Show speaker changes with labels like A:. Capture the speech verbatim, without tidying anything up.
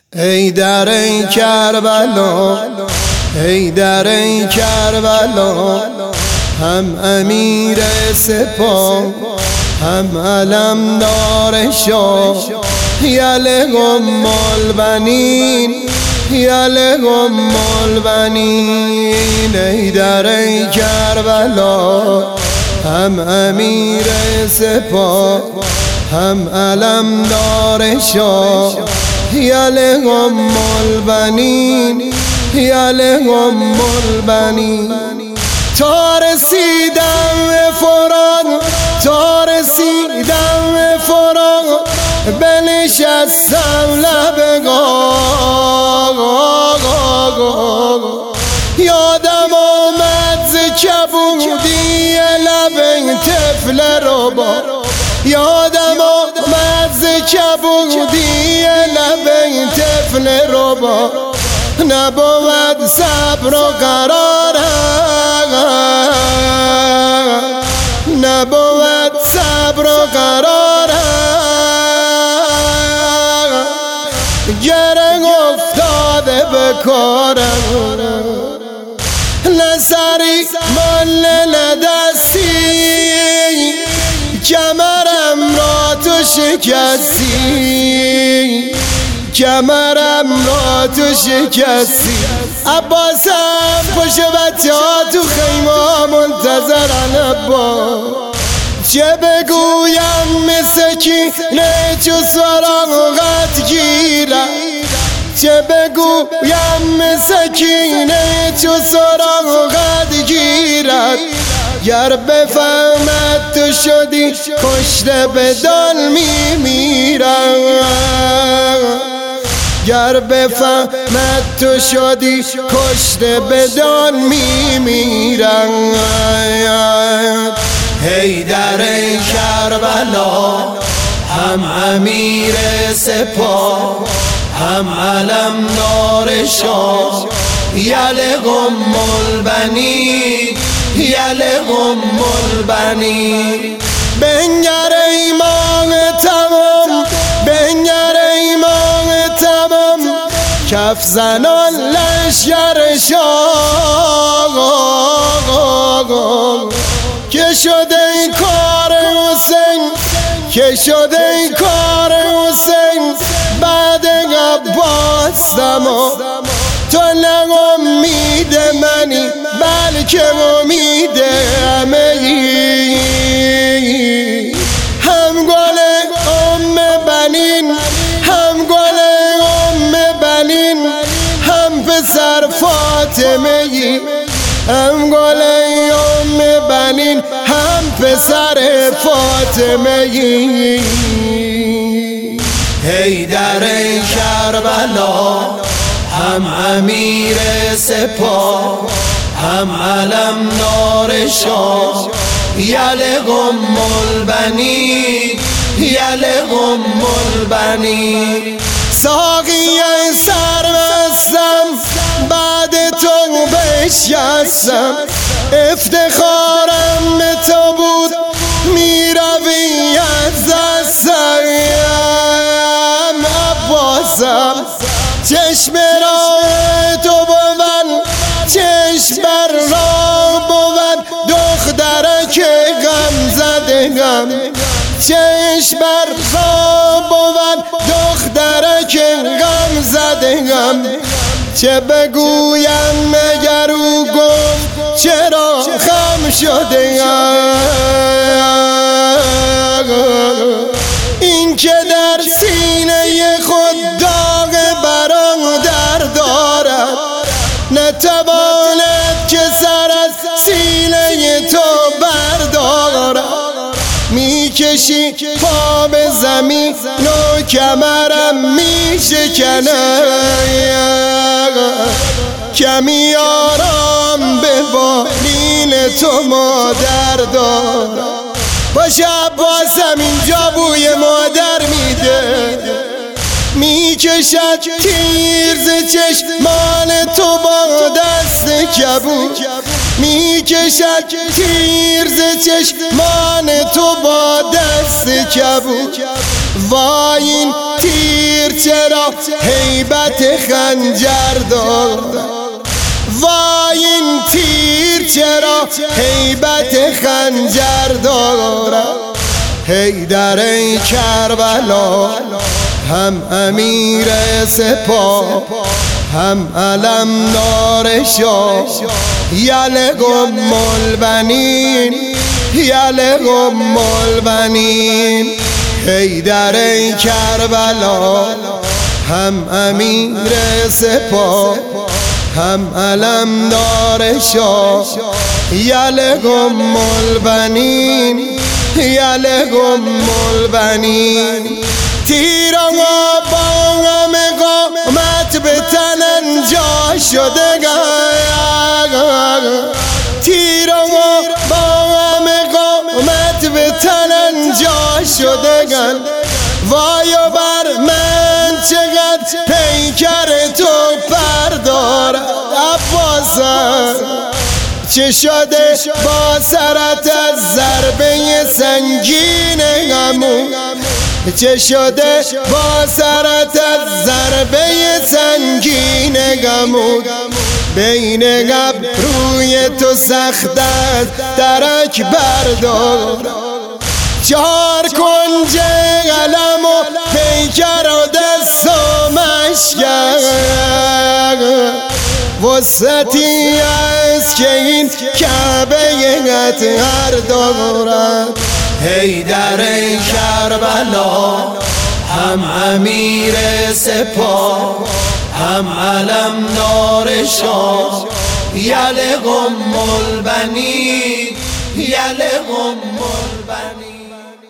A: ای در ای کربلا، ای در ای کربلا، هم امیر سپاه هم علمدار شاه، یله ام البنین، یله ام البنین. ای در ای کربلا، هم امیر سپاه هم علمدار شاه، یله ام البنین، یله ام البنین. تا رسیدم به فرات، تا رسیدم به فرات، بنشستم لب گاه. یادم آمد ز کبودی لب طفل ربا، یادم آمد ز کبودی لب طفل ربا. نبود صبر و قرارم، نبود صبر و قرارم، گره افتاده به کارم. نه سری من نه دستی، کمرم را تو شکستی، کمرم را تو شکستی. عباسم پشت بچه ها تو خیمه منتظرن عباس. چه بگویم مسکینه چو سراغت گیرم، چه بگویم مسکینه چو سراغت گیرد. گر بفهمد تو شدی کشته به دال میمیرم، گر بفهمد تو شدی کشته به دال میمیرم. ای در ای کربلا، هم امیر سپاه هم علمدار شاه، یله ام البنین، یله ام البنین. بنگر ای ماه تمام، بنگر ای ماه تمام، کف زنان لشکر شاه. که شده این کار حسین، که شده این کار حسین، بعد عباس دما. تو نه امید منی بلکه امید همه ای، هم گل ام بنین، هم گل ام بنین، هم پسر فاطمه ای، هم گل ام بنین، هم پسر فاطمه ای. ای در ای کربلا، هم امیر سپاه هم علمدار شاه، یله ام البنین، یله ام البنین. ساقی سرمستم بعد تو بشکستم، افتخارم به تو بود میروی از دستم. عباسم چشم راه تو بود، چشم بر راه بود، دخترک غم زدگم. چشم بر راه بود، دخترک غم زدگم. چه بگویم مگر او گفت چرا خم شده، این که در سینه خود داغ برادر دارد، نتواند که سر از سینه تو بردارد. میکشی پا به زمین و کمرم میشکنه، کمی آرام به بالین تو مادر دارم. باشه عباسم اینجا بوی مادر میده، میکشد تیر ز چشمان تو با دست کبود میکشد تیر ز چشمان تو با دست کبود وای این تیر چرا هیبت خنجر دارد وای این تیر چرا هیبت خنجر دارد حیدر ای کربلا هم امیر سپاه هم علمدار شاه یلغم البنین یلغم البنین حیدر ای کربلا هم امیر سپاه هم علمدار شاه یلغم البنین یلغم البنین تیران با همه قامت به تن جا شدگان تیران با همه قامت به تن جا شدگان وای و بر من چقدر پیکر تو پردارد عباسم چه شده با سرت از ضربه سنگین غمون چه شده با سرت از ضربه سنگین غمون بین ابروی تو سخت است درک بردار چهار کنج قلم و پیکر و دست و مشکل وسطی است که این کعبه اطهر دارد
B: حیدر ای کربلا هم امیر سپاه هم علمدار شاه یلغم البنین یلغم